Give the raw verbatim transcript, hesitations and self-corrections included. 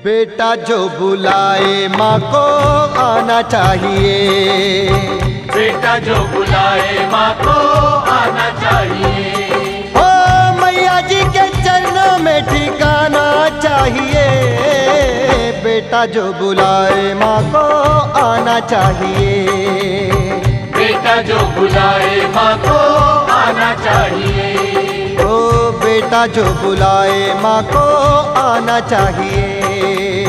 बेटा जो बुलाए माँ को आना चाहिए। बेटा जो बुलाए माँ को आना चाहिए। ओ मैया जी के चरणों में ठिकाना चाहिए। बेटा जो बुलाए माँ को आना चाहिए। बेटा जो बुलाए माँ को आना चाहिए। ओ बेटा जो बुलाए माँ को आना चाहिए।